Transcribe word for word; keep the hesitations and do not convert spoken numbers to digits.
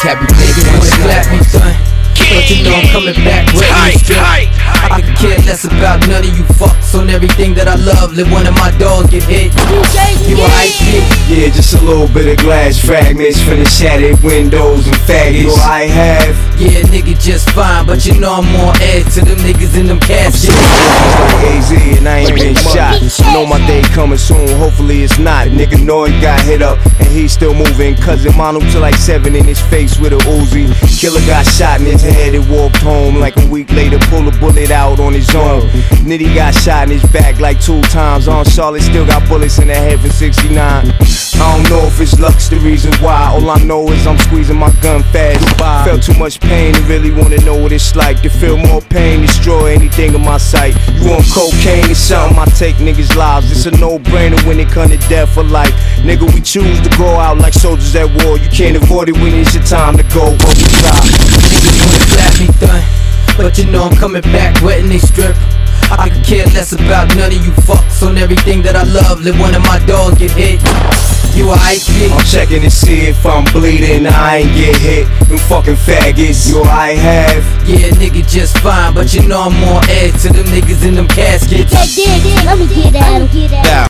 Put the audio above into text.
happy nigga wanna clap me done. But you know I'm coming back with me strip. I could care less about none of you fucks on everything that I love. Let one of my dogs get hit. You alright, kid? Yeah, just a little bit of glass fragments from the shattered windows and faggots. Yo, I have. Yeah, nigga, just fine, but you know I'm on edge to them niggas in them caskets. A Z and I ain't been shot. Know my day coming soon, hopefully it's not. Nigga know he got hit up and he's still moving. Cousin Manu to like seven in his face with a Uzi. Killer got shot in his head and walked home. Like a week later, pull a bullet out on his own. Nitty got shot in his back like two times. On Charlotte still got bullets in the head for sixty-nine. I don't know if it's luck's the reason why. All I know is I'm squeezing my gun fast. Felt too much pain and really wanna know what it's like to feel more pain, destroy anything in my sight. You want cocaine or something, I take niggas' lives. It's a no-brainer when it come to death or life. Nigga, we choose to go out like soldiers at war. You can't avoid it when it's your time to go, but we try. Niggas wanna clap me done, but you know I'm coming back wet in they strip. I could care less about none of you fucks on everything that I love. Let one of my dogs get hit. You alright, kid? I'm checking to see if I'm bleeding. I ain't get hit. Them fucking faggots. Yo, I have. Yeah, nigga, just fine, but you know I'm on edge to them niggas in them caskets. Let me get that.